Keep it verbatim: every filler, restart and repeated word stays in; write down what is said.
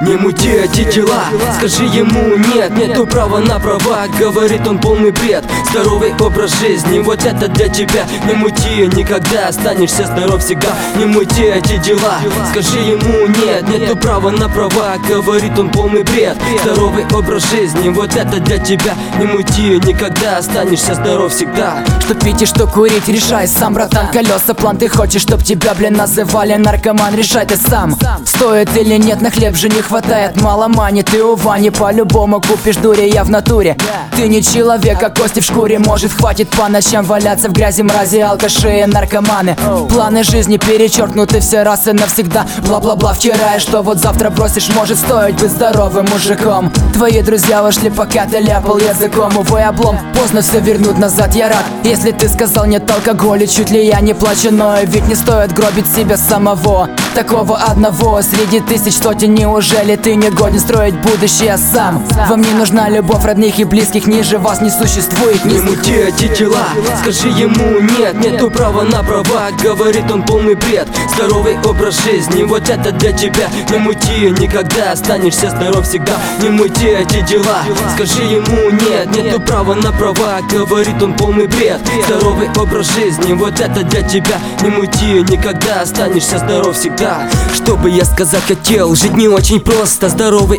Не мути эти дела, скажи ему нет, нету права на права. Говорит он полный бред, здоровый образ жизни, вот это для тебя. Не мути никогда, останешься здоров всегда. Не мути эти дела, скажи ему нет, нету права на права. Говорит он полный бред, здоровый образ жизни, вот это для тебя. Не мути никогда, останешься здоров всегда. Что пить и что курить, решай сам, братан. Колеса план, ты хочешь, чтоб тебя, блин, называли наркоман? Решай ты сам, стоит или нет, на хлеб же не хватает. Мало мани, ты у Вани по-любому купишь дури, я в натуре. Ты не человек, а кости в шкуре. Может, хватит по ночам валяться в грязи, мрази, алкаши и наркоманы. Планы жизни перечеркнуты все раз и навсегда. Бла-бла-бла вчера, и что вот завтра бросишь, может стоить быть здоровым мужиком. Твои друзья ушли, пока ты ляпал языком. Увы, облом, поздно все вернуть назад, я рад. Если ты сказал нет алкоголя, чуть ли я не плачу, но ведь не стоит гробить себя самого. Такого одного среди тысяч сотен. Неужели ты не годен строить будущее сам? Вам не нужна любовь родных и близких, ниже вас не существует. Не мути эти дела, скажи ему нет, нету права на права. Говорит он полный бред, здоровый образ жизни, вот это для тебя. Не мути никогда, останешься здоров всегда. Не мути эти дела, скажи ему нет, нету права на права. Говорит он полный бред, здоровый образ жизни, вот это для тебя. Не мути никогда, останешься здоров всегда. Что бы я сказать хотел, жить не очень просто. Здоровый